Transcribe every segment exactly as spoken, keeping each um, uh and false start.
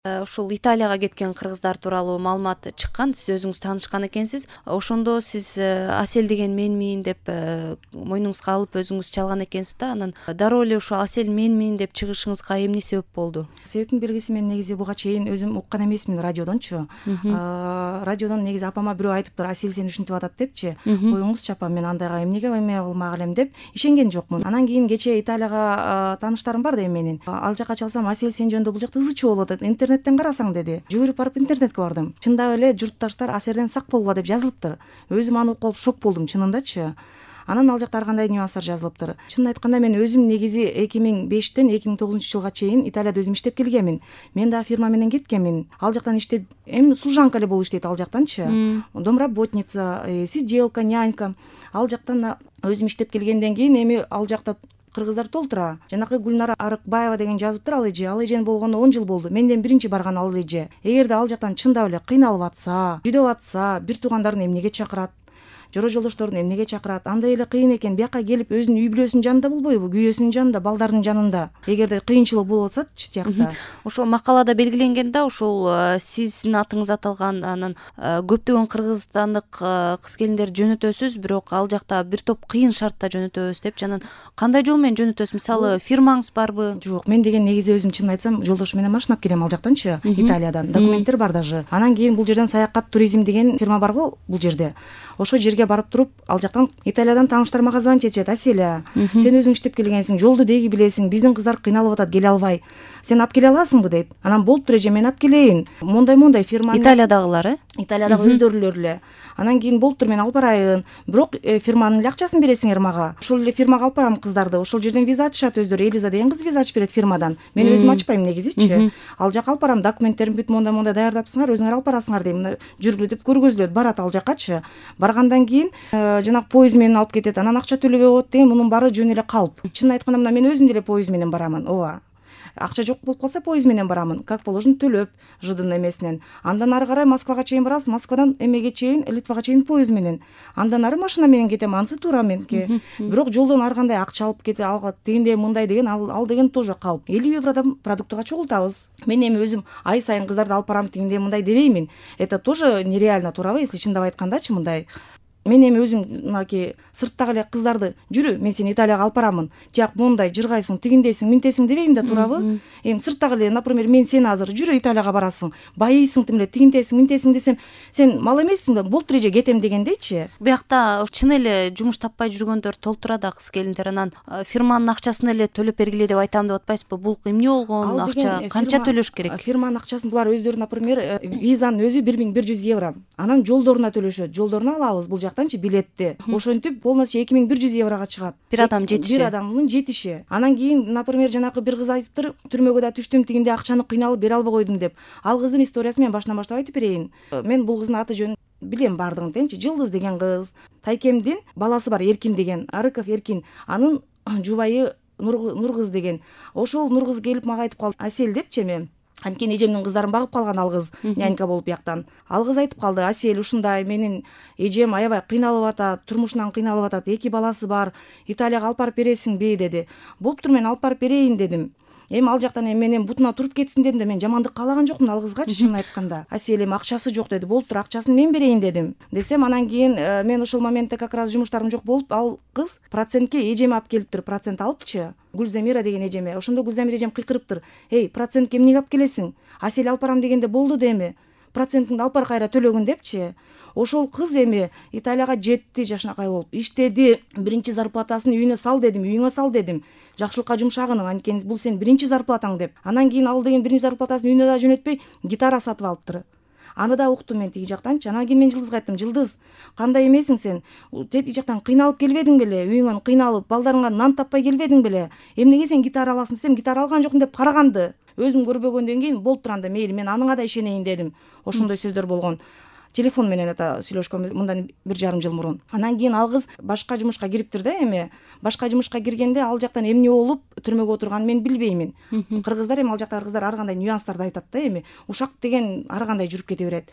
Ушул Италияга кеткен кыргыздар тууралуу маалымат чыккан, сиз өзүңүз таанышкан экенсиз. Ошондо сиз Асель деген менмин деп мойнуңузга алып өзүңүз чалган экенсиз да. Анан дароо эле ушул Асель менмин деп чыгышыңызга эмне себеп болду? Себептин белгиси мен негизи буга чейин өзүм уккан эмесмин радиодончу. Радиодон негизи апама бирөө айтыптыр, Асель сени ушинтип атат депчи. Коюңузчу апа, мен андайга эмнеге эме кылмак элем деп ишенген жокмун. Анан кийин кечээ Италияга тааныштарым бар да менин. Ал жака чалсам, Асель сен жөнүндө бул жакта ызы чуу болуп атат, интернеттен карасаң деди. Жүгүрүп барып интернетке бардым. Чындап эле журтташтар Аселден сак болгула деп жазылыптыр. Өзүм аны окуп шок болдум чынындачы. Анан ал жакта ар кандай нюанстар жазылыптыр. Чынын айтканда мен өзүм негизи эки миң бештен эки миң тогузунчу жылга чейин Италияда өзүм иштеп келгенмин. Мен дагы фирма менен кеткенмин. Ал жактан иштеп, эми служанка эле болуп иштейт ал жактанчы. Домработница, сиделка, нянька. Ал жактан өзүм иштеп келгенден кийин эми ал жакта кыргыздар толтура. Жанакы Гүлнара Арыкбаева деген жазыптыр, ал эже. Ал эженин болгону он жыл болду. Менден биринчи барган ал эже. Эгерде ал жактан чындап эле кыйналып атса, жүдөп атса, бир туугандарын эмнеге чакырат? Жора жолдошторун эмнеге чакырат? Андай эле кыйын экен. Бияка келип өзүнүн үй бүлөсүнүн жанында болбойбу? Күйөөсүнүн жанында, балдарынын жанында. Эгерде кыйынчылык болуп атсачы тиякта. Ошол макалада белгиленген да, ошол сиздин атыңыз аталган, анан көптөгөн кыргызстандык кыз келиндерди жөнөтөсүз, бирок ал жакта бир топ кыйын шартта жөнөтөбүз депчи. Анан кандай жол менен жөнөтөсүз? Мисалы, фирмаңыз барбы? Жок, мен деген негизи өзүм чынын айтсам, жолдошум менен машинап келем ал жактанчы, Италиядан. Документтер бар даже. Анан кийин бул жерден Саякат туризм деген фирма бар го бул жерде. Ошол жерге барып туруп, ал жактан Италиядан тааныштар мага звонить этишет. Аселя, сен өзүң иштеп келгенсиң, жолду деги билесиң, биздин кыздар кыйналып атат, келе албай. Сен алып келе аласыңбы дейт. Анан болуптур эже, мен алып келейин. Мондай-мондай фирма. Италиядагылар, э? Италиядагы өздөрүлөр эле. Анан кийин болуптур, мен алып барайын. Бирок фирманын эле акчасын бересиңер мага. Ошол эле фирмага алып барам кыздарды. Ошол жерден виза ачышат өздөрү. Элиза деген кыз виза ачып берет фирмадан. Мен өзүм ачпайм негизичи. Ал жака алып барам, документтерин бүт мондай-мондай даярдапсыңар, өзүңөр алып барасыңар дейм. Жүргүлө деп көргөзүлөт, барат ал жакачы. Баргандан кийин жанагы поезд менен алып кетет. Анан акча төлөбөй коет деген, мунун баары жөн эле калп. Чынын айтканда, мына мен өзүм деле поезд менен барамын. Ооба. Акча жок болуп калса поезд менен барамын. Как положено төлөп, жыдын эмесинен. Андан ары карай Москвага чейин барабыз, Москвадан эмеге чейин, Литвага чейин поезд менен. Андан ары машина менен кетем, анысы туура меники. Бирок жолдон ар кандай акча алып кете алгат, тигиндей мындай деген, ал, ал деген тоже калп. элүү евродон продуктыга чогултабыз. Мен эми өзүм ай сайын кыздарды алып барам, тигиндей мындай дебеймин. Это тоже нереально, туурабы, если чындап айткандачы мындай. Мен эми өзүм мынакей сырттагы эле кыздарды жүрү, мен сени Италияга алып барамын. Тияк мондай жыргайсың, тигиндейсиң, минтесиң дебейм да, туурабы? Эми сырттагы эле, например, мен сени азыр жүрү Италияга барасың, байыйсың, тим эле тигинтесиң, минтесиң десем, сен мал эмессиң да, болуптур эже кетем дегендейчи. Биякта чын эле жумуш таппай жүргөндөр толтура да кыз келиндер. Анан фирманын акчасын эле төлөп бергиле деп айтам деп атпайсызбы? Бул эмне болгон акча? Канча төлөш керек? Фирманын акчасын булар өздөрү, например, визанын өзү бир миң бир жүз евро. Анан жолдоруна төлөшөт. Жолдоруна алабыз бул жактанчы билетти. Ошентип полностью эки миң бир жүз еврого чыгат. Бир адам жетиши. Бир адамдын жетиши. Анан кийин, например, жанакы бир кыз айтыптыр, түрмөгө да түштүм, тигинде акчаны кыйналып бере албай койдум деп. Ал кыздын историясын мен башынан баштап айтып берейин. Мен бул кыздын аты жөнүн билем бардыгын тенчи. Жылдыз деген кыз. Тайкемдин баласы бар, Эркин деген. Арыков Эркин. Анын жубайы Нуркыз деген. Ошол Нуркыз келип мага айтып калды. Асель депчи мен. Анткени эжемдин кыздарын багып калган ал кыз, нянька болуп бияктан. Ал кыз айтып калды: Асель, ушундай менин эжем аябай кыйналып атат, турмушунан кыйналып атат, эки баласы бар, Италияга алып барып бересиңби деди. Болуптур, мен алып барып берейин дедим. Эми ал жактан эми менен бутуна туруп кетсин дедим да, мен жамандык каалаган жокмун ал кызгачы, чынын айтканда. Асель, эми акчасы жок деди. Болуптур, акчасын мен берейин дедим. Десем, анан кийин мен ошол моментте как раз жумуштарым жок болуп, ал кыз процентке эжеми алып келиптир, процент алыпчы. Гүлзамира деген эжеме. Ошондо Гүлзамира эжем кыйкырыптыр: "Эй, процентке эмнеге алып келесиң? Асель алып барам дегенде болду да эми. Процентиңди алып бар кайра төлөгүн" депчи. Ошол кыз эми Италияга жетти жашынакай болуп, иштеди. Биринчи зарплатасын үйүнө сал дедим, үйүңө сал дедим. Жакшылыкка жумшагын, анткени бул сен биринчи зарплатаң деп. Анан кийин ал деген биринчи зарплатасын үйүнө да жөнөтпөй, гитара сатып алыптыр. Аны да уктум мен тиги жактанчы. Анан кийин мен Жылдызга айттым: "Жылдыз, кандай эмесиң сен? Тиги жактан кыйналып келбедиң беле? Үйүңөн кыйналып, балдарыңа нан таппай келбедиң беле? Эмнеге сен гитара аласың?" десем, гитара алган жокмун деп караганды. Өзүм көрбөгөндөн кийин болуптур, анда мейли, мен аныңа да ишенейин дедим. Ошондой сөздөр болгон. Телефон менен это сүйлөшкөнбүз мындан бир жарым жыл мурун. Анан кийин ал кыз башка жумушка кириптир да эми. Башка жумушка киргенде ал жактан эмне болуп түрмөгө отурганын мен билбеймин. Кыргыздар эми ал жактагы кыргыздар ар кандай нюанстарды айтат да эми. Ушак деген ар кандай жүрүп кете берет.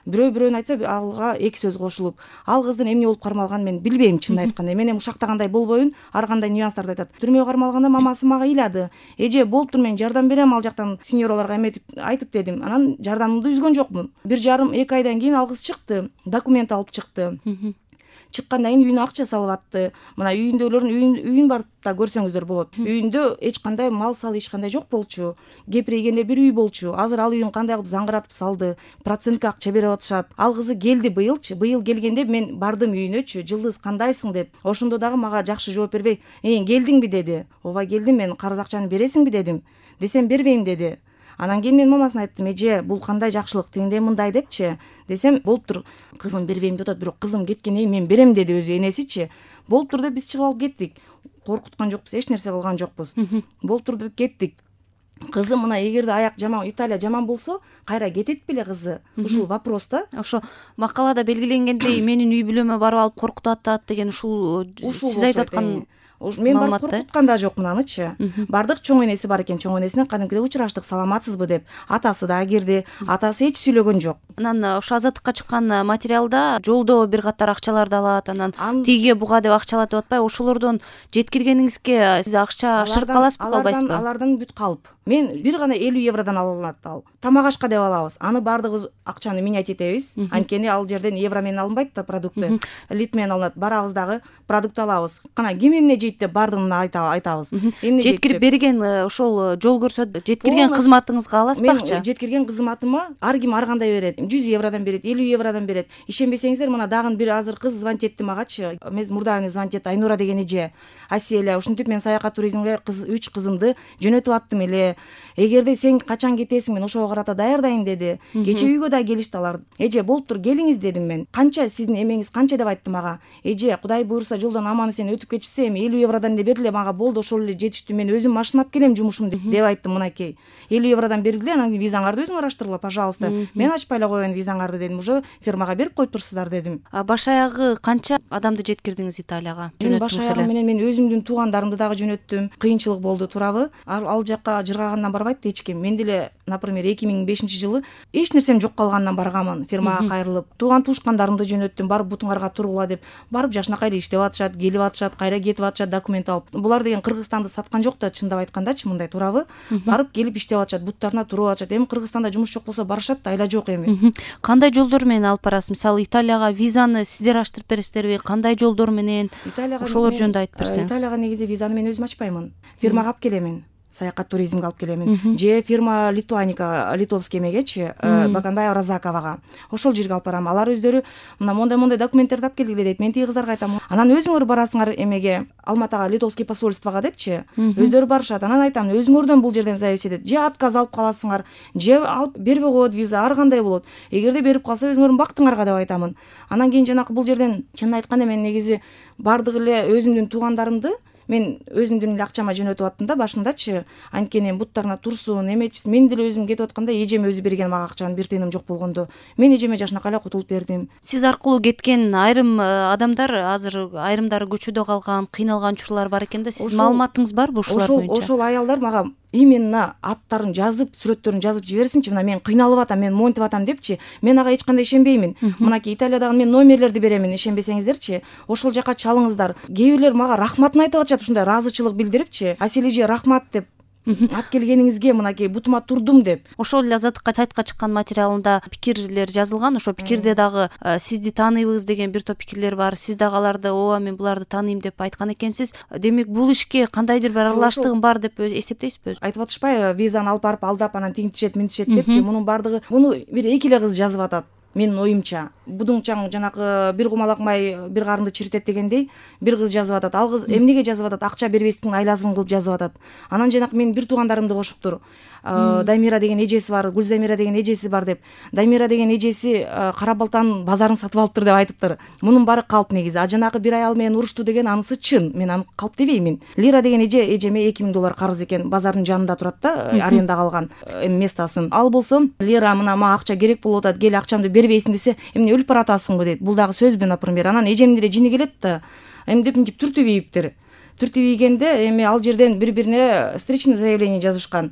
бирөө бирөөнү айтса алга эки сөз кошулуп, ал кыздын эмне болуп кармалганын мен билбейм чынын айтканда. Мен эми ушактагандай болбойбун, ар кандай нюанстарды айтат. Түрмөгө кармалганда мамасы мага ыйлады. Эже болуптур, мен жардам берем ал жактан сеньораларга эметип айтып дедим. Анан жардамымды үзгөн жокмун. Бир жарым эки айдан кийин ал кыз чыкты, документ алып чыкты. Чыккандан кийин үйүнө акча салып атты. Мына үйүндөгүлөрдүн үйүн үйүн барып да көрсөңүздөр болот. Үйүндө эч кандай мал сал эч кандай жок болчу. Кепирейгенде бир үй болчу. Азыр ал үйүн кандай кылып заңгыратып салды. Процентке акча берип атышат. Ал кызы келди быйылчы. Быйыл келгенде мен бардым үйүнөчү. Жылдыз кандайсың деп. Ошондо дагы мага жакшы жооп бербей, "Эң келдиңби?" деди. "Ооба келдим, мен карыз акчаны бересиңби?" дедим. "Десем бербейм" деди. Анан кийин мен мамасына айттым, "Эже, бул кандай жакшылык, тигиндей мындай" депчи. Десем, "Болуптур, кызым бербейм деп атат, бирок кызым кеткенден кийин мен берем" деди өзү энесичи. "Болуптур" деп биз чыгып алып кеттик. Коркуткан жокпуз, эч нерсе кылган жокпуз. "Болуптур" деп кеттик. Кызы мына эгерде аяк жаман, Италия жаман болсо, кайра кетет беле кызы? Ушул вопрос да. Ошо макалада белгиленгендей менин үй бүлөмө барып алып коркутуп атат деген ушул сиз айтып аткан мен барып коркуткан да жокмун анычы. Бардык, чоң энеси бар экен, чоң энесине кадимкидей учураштык, саламатсызбы деп. Атасы да кирди, атасы эч сүйлөгөн жок. Анан ошо азаттыкка чыккан материалда жолдо бир катар акчаларды алат, анан тиге буга деп акчалатып атпай, ошолордон жеткиргениңизге сиз акча ашырып каласызбы, калбайсызбы? Алардан бүт калп. Мен бир гана элүү евродон алынат ал. Тамак ашка деп алабыз. Аны бардыгы акчаны менять этебиз. Анткени ал жерден евро менен алынбайт да продукты. Лит менен алынат. Барабыз дагы продукт алабыз. Кана ким эмне жейт деп бардыгын айтабыз. Жеткирип берген ошол жол көрсөт, жеткирген кызматыңызга аласызбы акча? Мен жеткирген кызматыма ар ким ар кандай берет. жүз евродон берет, элүү евродон берет. Ишенбесеңиздер, мына дагы бир азыр кыз звонить этти магачы. Эмес, мурда звонить этти, Айнура деген эже. Аселя, ушинтип мен саякат туризмге кыз үч кызымды жөнөтүп аттым эле. Эгерде сен качан кетесиң, мен ошого карата даярдайын деди. Кече үйгө да келишти алар. "Эже, болуптур, келиңиз" дедим мен. "Канча сиздин эмеңиз канча" деп айттым ага. "Эже, Кудай буйруса жолдон аман эсен өтүп кетишсе, эми элүү евродон эле бергиле, мага болду, ошол эле жетиштүү, мен өзүм машинап келем жумушумду" деп айттым. Мынакей элүү евродон бергиле, анан кийин визаңарды өзүң араштыргыла, пожалуйста. Мен ачпай эле коеюн визаңарды дедим. Уже фирмага берип коюп турсуздар дедим. А баш аягы канча адамды жеткирдиңиз Италияга? Мен баш аягы менен мен өзүмдүн туугандарымды дагы жөнөттүм. Кыйынчылык болду, туурабы? Ал жакка жыргагандан барбайт эч ким. Мен деле, например, эки миң бешинчи жылы эч нерсем жок калгандан барганмын. Фирмага кайрылып, тууган тушкандарымды жөнөттүм, барып бутуңарга тургула деп. Барып жашынакай эле иштеп атышат, келип атышат, кайра кетип атышат, документ алып. Булар деген Кыргызстанды саткан жок да, чындап айткандачы, мындай, туурабы? Барып келип иштеп атышат, буттарына туруп атышат. Эми Кыргызстанда жумуш жок болсо барышат да, айла жок эми. Кандай жолдор менен алып барасыз? Мисалы, Италияга визаны сиздер аштырып бересиздерби? Кандай жолдор менен? Ошолор жөнүндө айтып берсеңиз. Италияга негизи визаны мен өзүм ачпаймын. Фирмага алып келемин. Саякат туризмге алып келемин. Же фирма Литуаника, литовский эмегечи, Баканбаева Розаковага. Ошол жерге алып барам. Алар өздөрү мына мондай-мондай документтерди алып келгиле дейт. Мен тиги кыздарга айтам. Анан өзүңөр барасыңар эмеге, Алматага, литовский посольствого депчи. Өздөрү барышат. Анан айтам, өзүңөрдөн бул жерден зависит этет. Же отказ алып каласыңар, же алып бербей коет виза, ар кандай болот. Эгерде берип калса, өзүңөрдүн бактыңарга деп айтамын. Анан кийин жанакы бул жерден чынын айтканда мен негизи бардыгы эле өзүмдүн туугандарымды мен өзүмдүн эле акчама жөнөтүп аттым да башындачы. Анткени буттарына турсун, эмечи, мен деле өзүм кетип атканда эжем өзү берген мага акчаны, бир тыйыным жок болгондо. Мен эжеме жашынакай эле кутулуп бердим. Сиз аркылуу кеткен айрым адамдар азыр айрымдары көчөдө калган, кыйналган учурлар бар экен да. Сиздин маалыматыңыз барбы ушулар боюнча? Ошол аялдар мага именно аттарын жазып, сүрөттөрүн жазып жиберсинчи. Мына мен кыйналып атам, мен монтип атам депчи. Мен ага эч кандай ишенбеймин. Мынакей Италиядагы мен номерлерди беремин, ишенбесеңиздерчи. Ошол жака чалыңыздар. Кээ бирлер мага рахматын айтып атышат, ушундай ыраазычылык билдирипчи. Асележе, рахмат деп. Алып келгениңизге мынакей бутума турдум деп. Ошол эле азаттыкка сайтка чыккан материалында пикирлер жазылган. Ошо пикирде дагы сизди тааныйбыз деген бир топ пикирлер бар. Сиз дагы аларды ооба мен буларды тааныйм деп айткан экенсиз. Демек бул ишке кандайдыр бир аралаштыгым бар деп эсептейсизби өзү? Айтып атышпайбы, визаны алып барып алдап анан тигинтишет, минтишет депчи. Мунун бардыгы муну бир эки эле кыз жазып атат. Менин оюмча, будуңчаң жанакы бир кумалак май бир карынды чиритет дегендей бир кыз жазып атат. Ал кыз эмнеге жазып атат? Акча бербестиктин айласын кылып жазып атат. Анан жанакы менин бир туугандарымды кошуптур. Дамира деген эжеси бар, Гүлзамира деген эжеси бар деп. Дамира деген эжеси Кара Балтанын базарын сатып алыптыр деп айтыптыр. Мунун баары калп негизи. А жанакы бир аял менен урушту деген анысы чын. Мен аны калп дебеймин. Лира деген эже эжеме эки миң доллар карыз экен. Базардын жанында турат да, арендага алган местасын. Ал болсо Лира мына мага акча керек болуп атат, кел акчамды бербейсиң десе, эмне өлүп баратасыңбы дейт. Бул дагы сөзбү, например. Анан эжемдин деле жини келет да. Эми деп мынтип түртүп ийиптир. Түртүп ийгенде эми ал жерден бири-бирине встречный заявление жазышкан.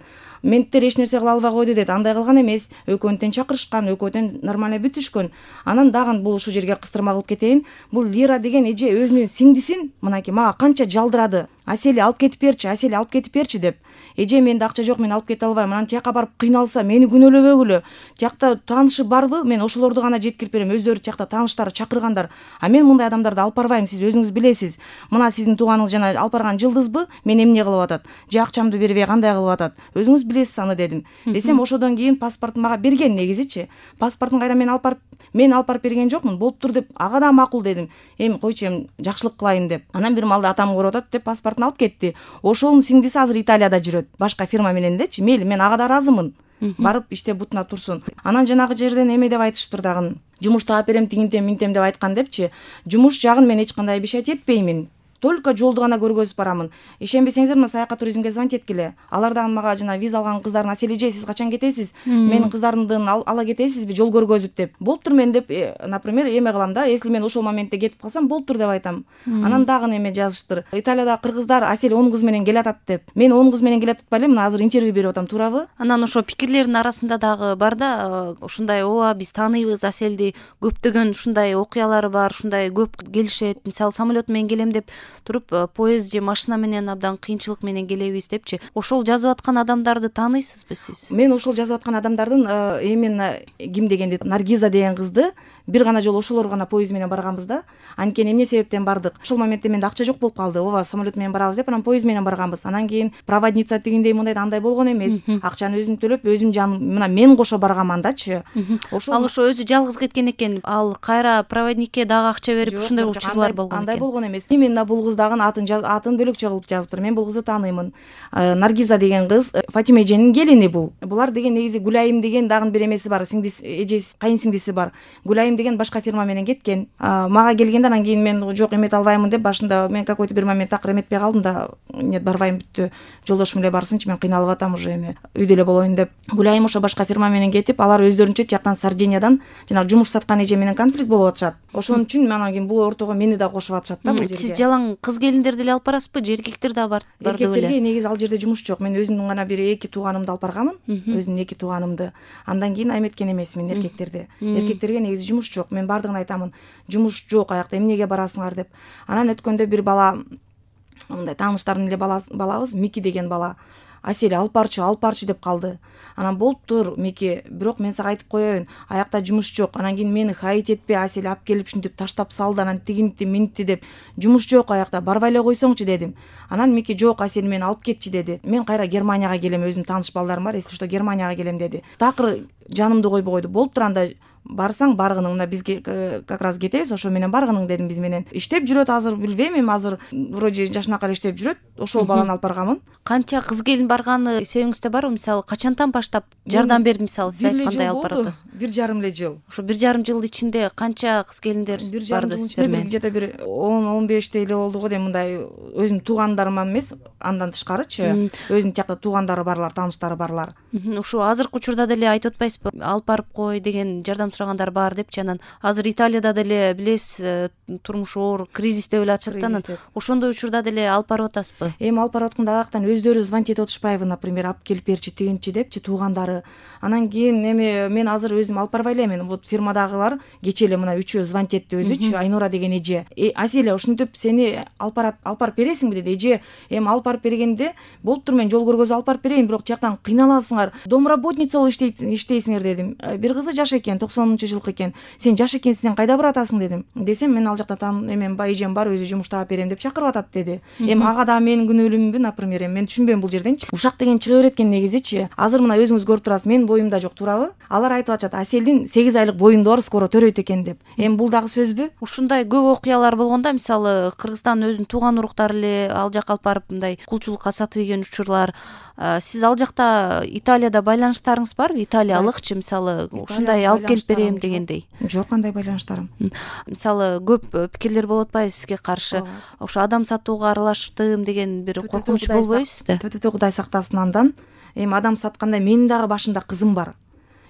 менттер эч нерсе кыла албай койду дейт. Андай кылган эмес, экөөнү тең чакырышкан, экөө тең нормально бүтүшкөн. Анан дагы бул ушул жерге кыстырма кылып кетейин. Бул Лира деген эже өзүнүн сиңдисин мынакей мага канча жалдырады. Асели алып кетип берчи, Асели алып кетип берчи деп. Эже менде акча жок, мен алып кете албайм. Анан тияка барып кыйналса, мени күнөөлөбөгүлө. Тиякта таанышы барбы? Мен ошолорду гана жеткирип берем. Өздөрү тиякта тааныштары чакыргандар. А мен мындай адамдарды алып барбайм, сиз өзүңүз билесиз. Мына сиздин тууганыңыз жана алып барган Жылдызбы? Мен эмне кылып атат? Же акчамды бербей кандай кылып атат? Өзүңүз билесиз аны дедим. Десем ошодон кийин паспортун мага берген негизичи. Паспортун кайра мен алып барып, мен алып барып берген жокмун. Болуптур деп, ага да макул дедим. Эми койчу, эми жакшылык кылайын деп. Анан бир маалда атам көрүп атат деп паспортун алып кетти. Ошонун сиңдиси азыр Италияда жүрөт. Башка фирма менен элечи. Мейли, мен ага да ыраазымын. Барып иштеп бутуна турсун. Анан жанагы жерден эме деп айтыштыр дагы. Жумуш таап берем, тигинтем, минтем деп айткан депчи. Жумуш жагын мен эч кандай обещать этпеймин. Только жолду гана көргөзүп барамын. Ишенбесеңиздер, мына саякат туризмге звонить эткиле. Алар дагы мага жана виза алган кыздардын Аселиже, сиз качан кетесиз? Менин кыздардын ала кетесизби жол көргөзүп деп. Болуптур мен деп, например, эме кылам да, если мен ошол моментте кетип калсам, болуптур деп айтам. Анан дагы эме жазыштыр. Италияда кыргыздар Асели он кыз менен келатат деп. Мен он кыз менен келатып элем, мына азыр интервью берип атам, туурабы? Анан ошо пикирлердин арасында дагы бар да, ушундай ооба биз тааныйбыз Аселди, көптөгөн ушундай окуялары бар, ушундай көп келишет. Мисалы самолет менен келем деп туруп поезд же машина менен абдан кыйынчылык менен келебиз депчи. Ошол жазып аткан адамдарды тааныйсызбы сиз? Мен ошол жазып аткан адамдардын именно ким дегенди, Наргиза деген кызды бир гана жолу ошолор гана поезд менен барганбыз да. Анткени эмне себептен бардык? Ошол моментте менде акча жок болуп калды. Ооба, самолет менен барабыз деп, анан поезд менен барганбыз. Анан кийин проводница тигиндей мындай андай болгон эмес. Акчаны өзүм төлөп, өзүм жаным, мына мен кошо баргам андачы. Ошол ал ошо өзү жалгыз кеткен экен. Ал кайра проводникке дагы акча берип ушундай учурлар болгон экен. Андай болгон эмес. Именно бул кыз дагы атын атын бөлөкчө кылып жазыптыр. Мен бул кызды тааныймын. Наргиза деген кыз Фатима эженин келини бул. Булар деген негизи Гүлайым деген дагы бир эмеси бар, сиңдиси, эжеси, кайын сиңдиси бар. Гүлайым деген башка фирма менен кеткен. Мага келгенде анан кийин мен жок эмете албаймын деп, башында мен какой-то бир момент такыр эметпей калдым да, нет, барбайм, бүттү. Жолдошум эле барсынчы, мен кыйналып атам уже, эми үйдө эле болоюн деп. Гүлайым ошо башка фирма менен кетип, алар өздөрүнчө тияктан Сардиниядан жанагы жумуш саткан эже менен конфликт болуп атышат. Ошон үчүн анан кийин бул ортого мени да кошуп атышат да бул жерге. Сиз жалаң кыз келиндерди эле алып барасызбы же эркектер да бар? Эркектерге негизи ал жерде жумуш жок. Мен өзүмдүн гана бир эки тууганымды алып барганмын. Өзүмдүн эки тууганымды. Андан кийин эметкен эмесмин эркектерди. Эркектерге негизи жумуш жок. Мен бардыгын айтамын. Жумуш жок аякта, эмнеге барасыңар деп. Анан өткөндө бир бала, мындай тааныштардын эле балабыз, Мики деген бала, Асели алып барчы, алып барчы деп калды. Анан болуптур Мики, бирок мен сага айтып коеюн, аякта жумуш жок. Анан кийин мени хайт этпей Асели алып келип ушинтип таштап салды, анан тигинти минти деп, жумуш жок аякта, барбай эле койсоңчу дедим. Анан Мики жок, Асели мени алып кетчи деди. Мен кайра Германияга келем, өзүмдүн тааныш балдарым бар, если что Германияга келем деди. Такыр жанымды койбой койду. Болуптур, анда барсаң баргының, мына бизге как раз кетебиз, ошо менен баргының дедим, биз менен. Иштеп жүрөт азыр, билбейм, эми азыр вроде жашынакай эле иштеп жүрөт. Ошол баланы алып барганмын. Канча кыз келин барганы эсебиңизде барбы? Мисалы качантан баштап жардам берип, мисалы сиз айткандай алып баратасыз? Бир жарым эле жыл. Ошо бир жарым жыл ичинде канча кыз келиндер барды сиздер менен? Где-то бир он он бештей эле болду го дейм, мындай өзүм туугандарыма эмес, андан тышкарычы, өзүнүн тиякта туугандары барлар, тааныштары барлар. Ушу азыркы учурда деле айтып атпайсызбы? Алып барып кой деген жардам сурагандар бар депчи. Анан азыр Италияда деле билесиз, турмуш оор, кризис деп эле атышат да. Анан ошондой учурда деле алып барып атасызбы? Эми алып барып атканда аяктан өздөрү звонить этип атышпайбы, например, алып келип берчи, тигинчи депчи, туугандары. Анан кийин эми мен азыр өзүм алып барбай элемин. Вот фирмадагылар кече эле мына үчөө звонить этти өзүчү, Айнура деген эже. Аселя, ушинтип сени алып барат, алып барып бересиңби деди. Эже, эми алып барып бергенде болуптур, мен жол көргөзүп алып барып берейин, бирок тияктан кыйналасыңар, домработница болуп иштейсиңер дедим. Бир кызы жаш экен, токсонунчу жылкы экен. Сен жаш экенсиң, сен кайда баратасың дедим. Десем, мен ал жакта эмен эжем бар, өзү жумуш таап берем деп чакырып атат деди. Эми ага да менин күнөөлүүмбү, например, мен түшүнбөйм бул жерденчи. Ушак деген чыга берет экен негизичи. Азыр мына өзүңүз көрүп турасыз, менин боюмда жок, туурабы? Алар айтып атышат, Аселдин сегиз айлык боюнда бар, скоро төрөйт экен деп. Эми бул дагы сөзбү? Ушундай көп окуялар болгондо, мисалы Кыргызстан өзүнүн тууган уруктары эле ал жакка алып барып мындай кулчулукка сатып ийген учурлар. Сиз ал жакта Италияда байланыштарыңыз барбы? Италиялыкчы, мисалы ушундай алып келип берем дегендей. Жок, андай байланыштарым. Мисалы көп пикирлер болуп атпайбы сизге каршы? Ошо адам сатууга аралаштым деген бир коркунуч болбойбу сизде? Төтө Кудай сактасын андан. Эми адам сатканда менин дагы башымда кызым бар.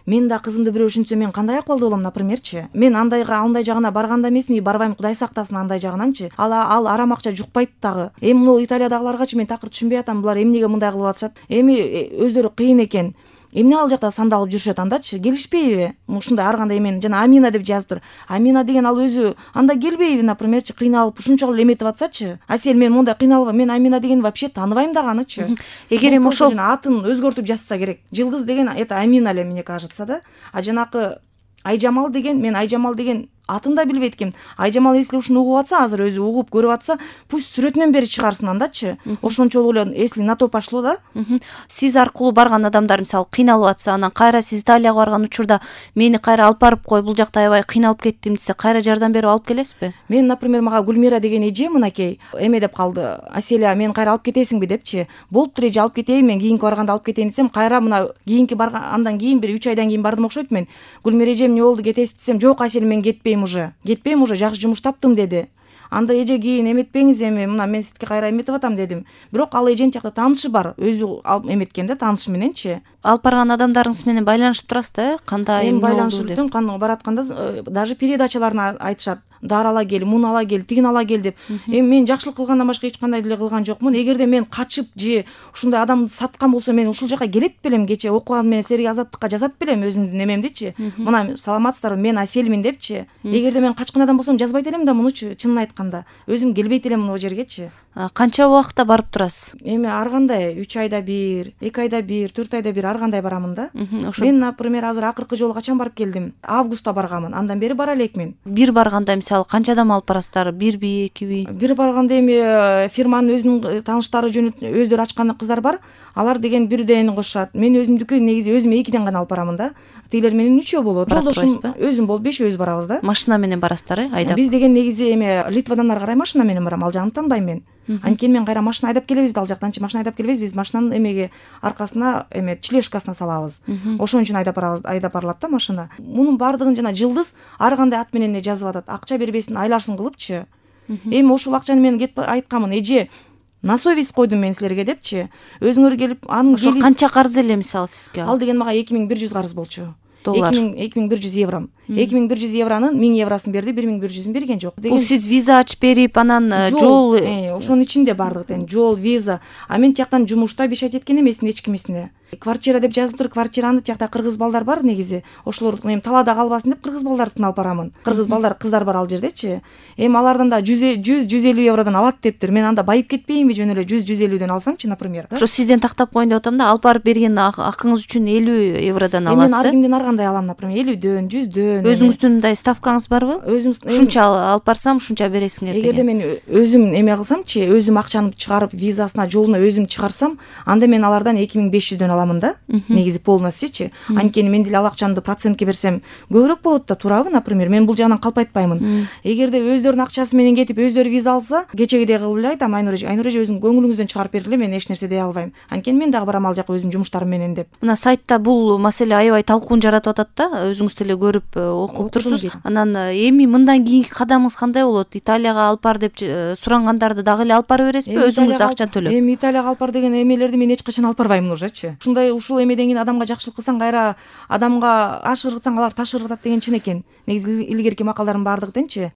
мен да кызымды бирөө ушинтсе мен кандай акыбалда болом, напримерчи. Мен андайга андай жагына барганда эмесмин, барбайм, Кудай сактасын андай жагынанчы. Ал ал арам акча жукпайт дагы. Эми могу Италиядагыларгачы мен такыр түшүнбөй атам, булар эмнеге мындай кылып атышат. Эми өздөрү кыйын экен. Эмне ал жакта сандалып жүрүшөт андачы, келишпейби? Ушундай ар кандай эмен жана Амина деп жазыптыр. Амина деген ал өзү анда келбейби, напримерчи, кыйналып ушунчалык эле эметип атсачы. А сен мен мондай кыйналган, мен Амина деген вообще тааныбайм дагы анычы. Эгер эми ошол атын өзгөртүп жазса керек. Жылдыз деген это Амина эле, мне кажется да. А жанакы Айжамал деген, мен Айжамал деген атын да билбейт экенмин. Айжамал если ушуну угуп атса, азыр өзү угуп көрүп атса, пусть сүрөтүнөн бери чыгарсын андачы. Ошончолук эле если на то пошло да. Сиз аркылуу барган адамдар мисалы кыйналып атса, анан кайра сиз Италияга барган учурда мени кайра алып барып кой, бул жакта аябай кыйналып кеттим десе, кайра жардам берип алып келесизби? Мен, например, мага Гүлмира деген эже мынакей эме деп калды. Аселя, мен кайра алып кетесиңби депчи. Болуптур эже, алып кетейин, мен кийинки барганда алып кетейин десем, кайра мына кийинки барган андан кийин бир үч айдан кийин бардым окшойт мен. Гүлмира эже, эмне болду, кетесиз десем, жок Асель, мен кетпейм уже. Кетпейм уже, жакшы жумуш таптым деди. Анда эже кийин эметпеңиз, эми мына мен сизге кайра эметип атам дедим. Бирок ал эженин тиякта таанышы бар, өзү эметкен да, таанышы мененчи. Алып барган адамдарыңыз менен байланышып турасызбы, э? Кандай эмне болду деп? Байланышып кан баратканда даже передачаларына айтышат. Дар ала кел, муну ала кел, тигин ала кел деп. Эми мен жакшылык кылгандан башка эч кандай деле кылган жокмун. Эгерде мен качып же ушундай адамды саткан болсом, мен ушул жака келет белем, кече окуган менен силерге азаттыкка жазат белем өзүмдүн немемдичи. Мына саламатсыздарбы, мен Аселмин депчи. Эгерде мен качкан адам болсом, жазбайт элем да мунучу, чынын айтканда. Өзүм келбейт элем могу жергечи. Канча убакытта барып турасыз? Эми ар кандай үч айда бир, эки айда бир, төрт айда бир ар кандай барамын да. Мен, например, азыр акыркы жолу качан барып келдим? Августта барганмын. Андан бери бара элекмин. Бир барганда мисалы канча адам алып барасыздар? Бирби, экиби? Бир барганда эми фирманын өзүнүн тааныштары жөнү өздөрү ачкан кыздар бар. Алар деген бирден кошушат. Мен өзүмдүкү негизи өзүм экиден гана алып барамын да. Тигилер менен үчөө болот. Жолдошум өзүм болуп бешөөбүз барабыз да. Машина менен барасыздар, э? Айдап. Биз деген негизи эми Литвадан ары карай машина менен барам. Ал жагын тааныбайм мен. Анткени мен кайра машина айдап келебиз да, ал жактанчы машина айдап келебиз. Биз машинанын эмеге аркасына эме члешкасына салабыз. Ошон үчүн айдап барабыз, айдап барылат да машина. Мунун баардыгын жана Жылдыз ар кандай ат менен эле жазып атат. Акча бербесин, айлашсын кылыпчы. Эми ушул акчаны мен кетип айтканмын, эже, на совесть койдум мен силерге депчи. Өзүңөр келип анын ошо канча карыз эле мисалы сизге? Ал деген мага эки миң бир жүз карыз болчу. Доллар. эки миң бир жүз евро. эки миң бир жүз евронун миң евросын берди, бир миң бир жүзүн берген жок. Бул сиз виза ачып берип, анан жол, ошонун ичинде бардык тең, жол, виза. А мен тияктан жумушта бешайт эткен эмесмин эч кимисине. Квартира деп жазылыптыр, квартираны тиякта кыргыз балдар бар негизи. Ошолор эми талаада калбасын деп кыргыз балдардын алып барамын. Кыргыз балдар, кыздар бар ал жердечи. Эми алардан да жүз жүз элүү евродон алат дептир. Мен анда байып кетпейинби, жөн эле жүз жүз элүүдөн алсамчы, например. Ошо сизден тактап коеюн деп атам да, алып барып берген акыңыз үчүн элүү евродон аласыз. Мен ар кимден ар кандай алам, например, элүүдөн, жүздөн. Өзүңүздүн мындай ставкаңыз барбы? Өзүм ушунча алып барсам, ушунча бересиңер деген. Эгерде мен өзүм эме кылсамчы, өзүм акчаны чыгарып, визасына, жолуна өзүм чыгарсам, анда мен алардан эки миң беш жүздөн аламын да. Негизи полностью. Анткени мен деле ал акчамды процентке берсем көбүрөөк болот да, туурабы, например. Мен бул жагынан калп айтпаймын. Эгерде өздөрүнүн акчасы менен кетип, өздөрү виза алса, кечегидей кылып эле айтам, Айнур эже, Айнур эже өзүң көңүлүңүздөн чыгарып бергиле, мен эч нерсе дей албайм. Анткени мен дагы барам ал жака өзүмдүн жумуштарым менен деп. Мына сайтта бул маселе аябай талкуун жаратып атат да, өзүңүз деле көрүп окуп турсуз. Анан эми мындан кийинки кадамыңыз кандай болот? Италияга алып бар деп сурангандарды дагы эле алып бара бересизби, өзүңүз акча төлөп? Эми Италияга алып бар деген эмелерди мен эч качан алып барбаймын ужечи. Ушундай ушул эмеден кийин адамга жакшылык кылсаң, кайра адамга аш ыргытсаң, алар таш ыргытат деген чын экен. Негизи илгерки макалдардын баардыгы тенчи.